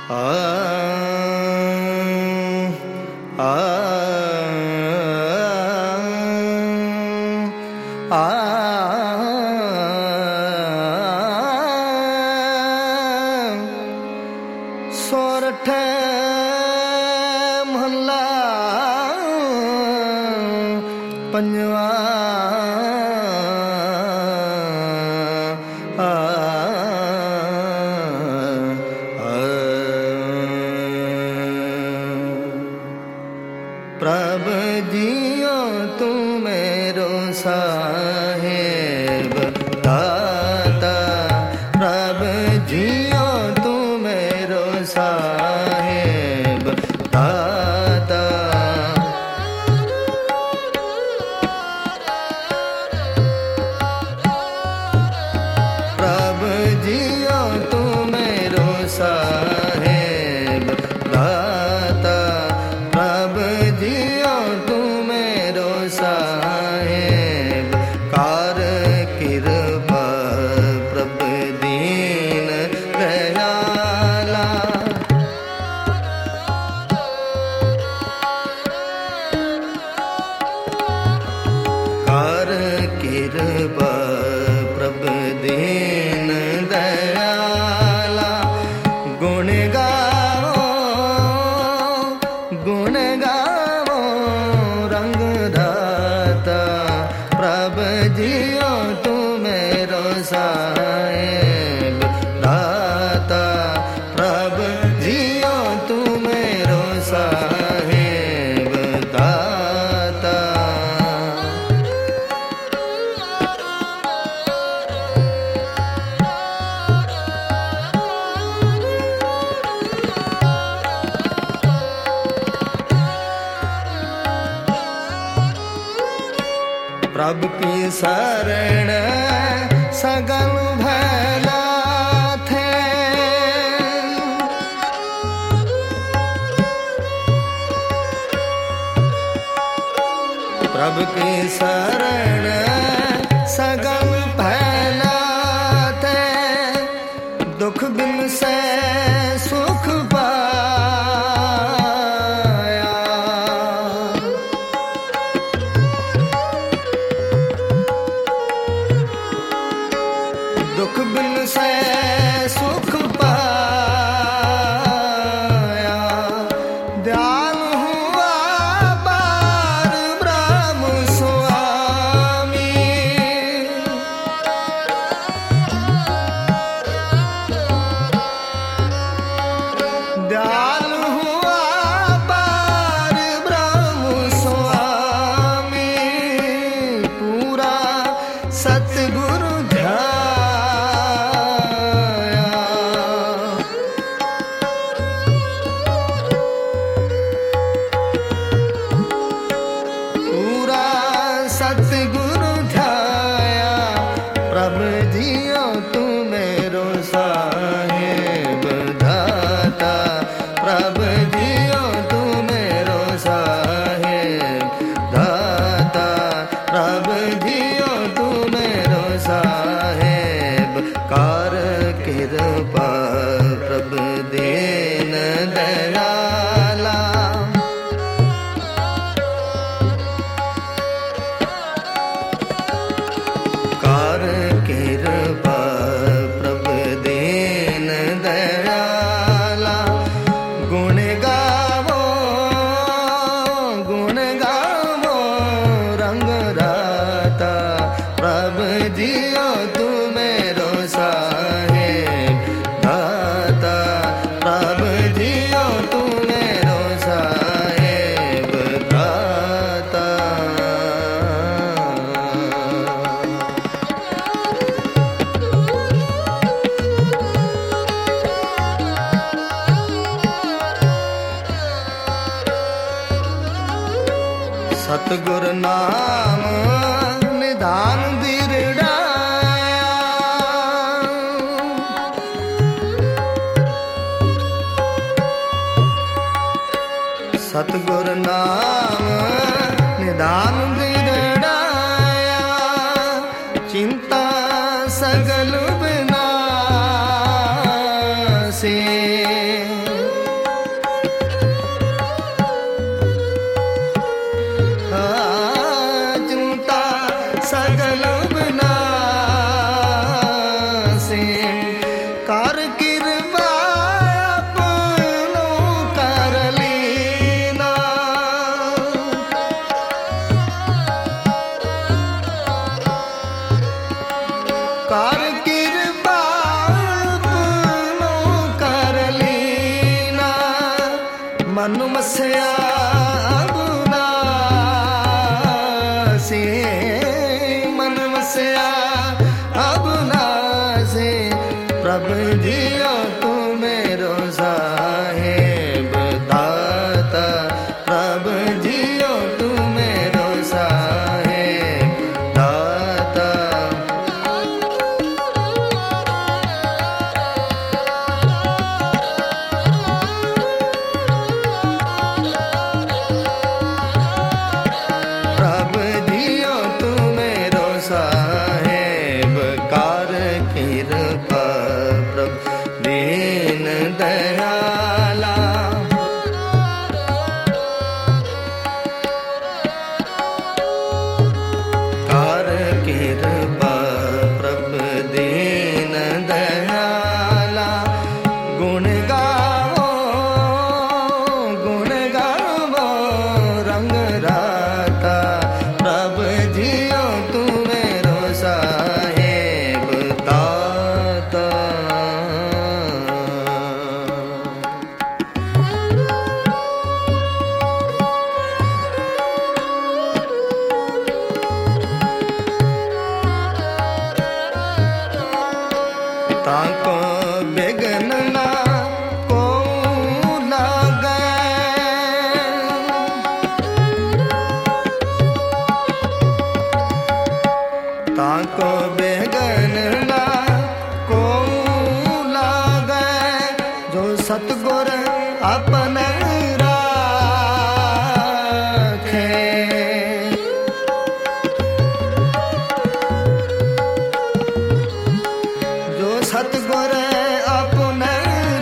सोरठ महला पंजवा प्रभु जियो तू मेरो साहेब दाता, प्रभु जियो तू मेरो साहेब दाता। प्रभु जियो तू मेरो साहेब दाता, प्रभु जियो तू मेरो साहेब। कार कृपा प्रभु दीन दयाला, कार कृपा प्रभु दीन दयाला। गुण गाओ रंग दाता, प्रभु जियो तू मेरो साहेब दाता, प्रभु जियो तू मेरो साहेब दाता। प्रभु की शरण सगल भला थे, प्रभु की शरण सगल भला थे। दुख बिन से सुख पाया, दुख बिन से सुख पाया। दयाल हुआ बार ब्रह्म स्वामी, दयाल हुआ बार ब्रह्म स्वामी। पूरा सतगुरु सतगुरु ध्याया। प्रभु जियो तू मेरो साहेब दाता, प्रभु जियो तू मेरो साहेब दाता, प्रभु जियो तू मेरो साहेब। कार कृपा प्रभु दीन दयाला, कार कृपा प्रभु दीन दयाला। गुण गावो रंग दाता, प्रभु जियो तू मेरो साहेब दाता, प्रभु जियो तू मेरो साहेब दाता। सतगुर नाम निधान दिरड़ाया, सतगुर नाम निधान दिरड़ाया। चिंता सगल विनाशी, प्रभ जियो तू मेरो साहेब दाता, प्रभ जियो तू मेरो साहेब दाता। प्रभ जियो तू मेरो साहेब कार कृपा प्रभ दीन दयाला। कार कृपा प्रभ दीन दयाला। गुण गावो रंग राता, प्रभ जियो तू मेरो साहेब दाता। ताको बिघन ना को लागे, ताको बिघन ना को लागे। जो सतगुर अपने राखे, जो सतगुर अपने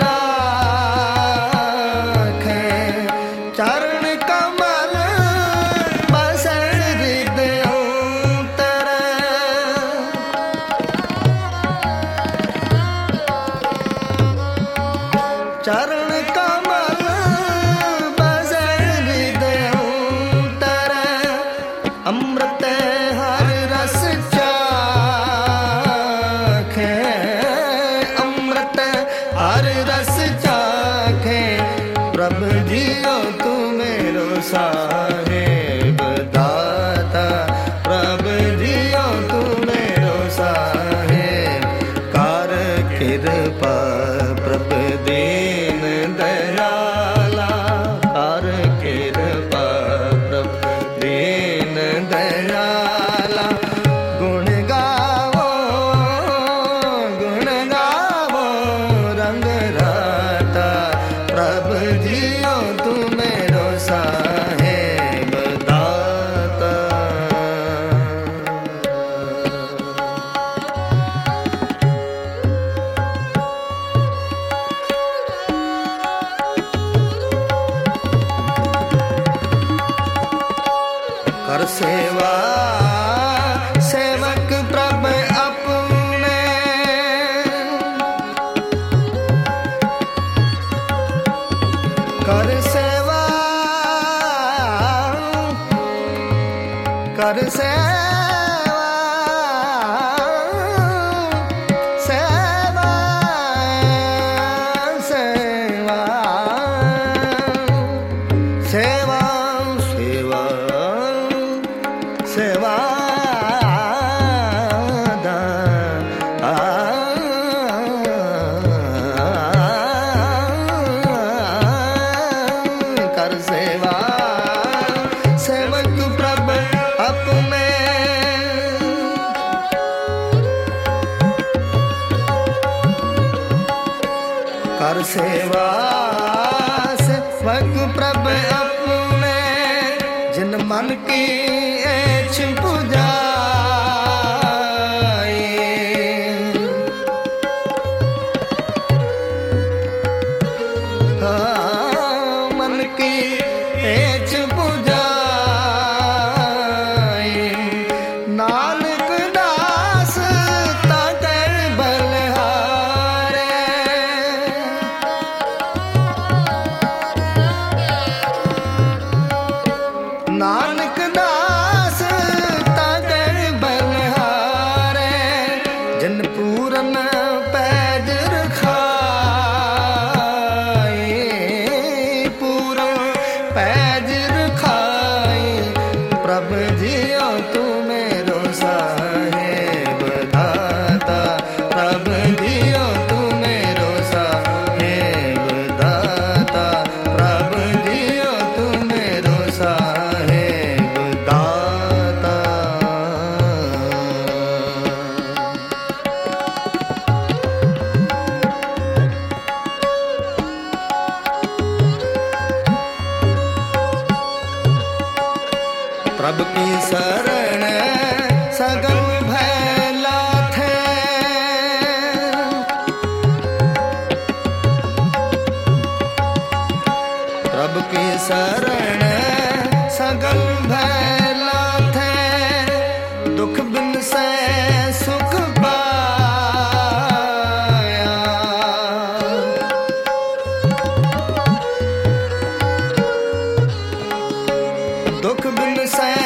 राखे। चरण कमल बसे हृदय तेरे, चरण कमल बसे हृदय तेरे। अमृत हर रस चाखे, अमृत हर रस चाखे। प्रभ जियो तू मेरो साहेब दाता, प्रभ जियो तू मेरो साहेब। कार कृपा प्रभ दीन दयाला, कार कृपा प्रभ दीन दयाला। गुण गावो रंग राता, प्रभ जियो तू मेरो साहेब दाता। कर सेवा सेवक प्रभ अपने, कर सेवा कर सेवा सेवा सेवा सेवा सेवा सेवा कर सेवा सेवक प्रभ अपने। कर सेवा सेवक प्रभ अपने। जिन मन की ऐछ पुजाए, मन की ऐछ पुजाए। नानक दास ताकर बलहारे, नानक दास ताकर बलहारे। जिन पूरन पैज रखाए, पूरन पैज रखाए। प्रभ जियो तू मेरो साहेब दाता, प्रभ जियो तू प्रभ की शरण सगल भय लाथे। प्रभ की शरण सगल भय लाथे, दुख बिन से सुख पाया। दुख बिन से